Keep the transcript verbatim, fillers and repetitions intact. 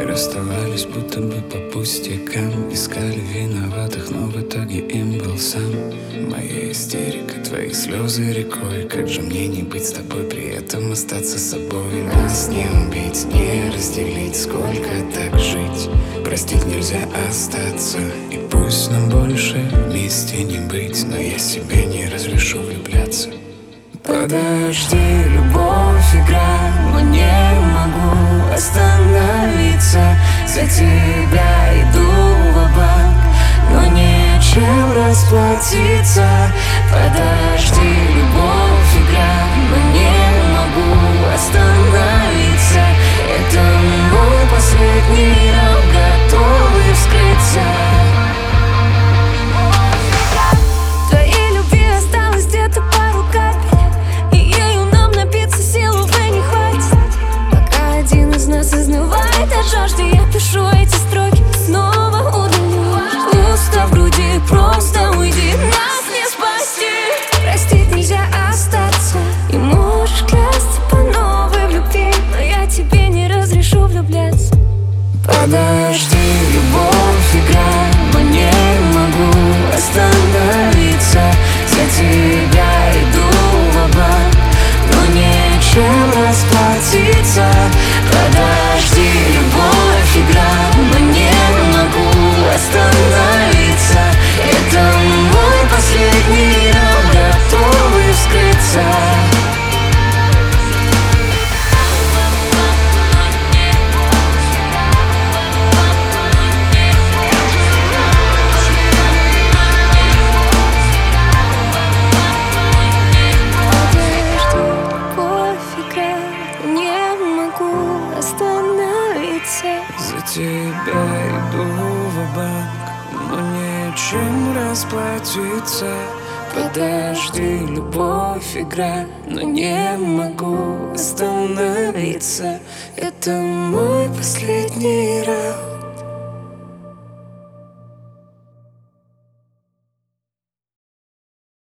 расставались будто бы по пустякам. Искали виноватых, но в итоге им был сам. Моя истерика, твои слезы рекой. Как же мне не быть с тобой, при этом остаться собой? Нас не убить, не разделить, сколько так жить? Простить нельзя остаться, и пусть нам больше вместе не быть, но я себе не разрешу влюбляться. Подожди, любовь, игра, но не могу остановиться. За тебя иду ва-банк, но нечем расплатиться. Подожди, любовь, игра, но не могу остановиться. Это мой последний раунд, готовый вскрыться. Твоей любви осталось где-то пару капель, и ею нам напиться сил, увы, не хватит. Пока один из нас изнывает от жажды, я пишу эти строки, снова удалю. Пусто в груди, просто уйди, нас не спасти. Простить нельзя остаться, и можешь клясться по новой в любви, но я тебе не разрешу влюбляться. Подожди, любовь, игра, но не могу остановиться. За тебя иду ва-банк, но нечем расплатиться. Подожди, любовь, игра, но не могу остановиться. Это мой последний раунд, готовый вскрыться. За тебя иду ва-банк, но нечем расплатиться. Подожди, любовь, игра, но не могу остановиться. Это мой последний раунд.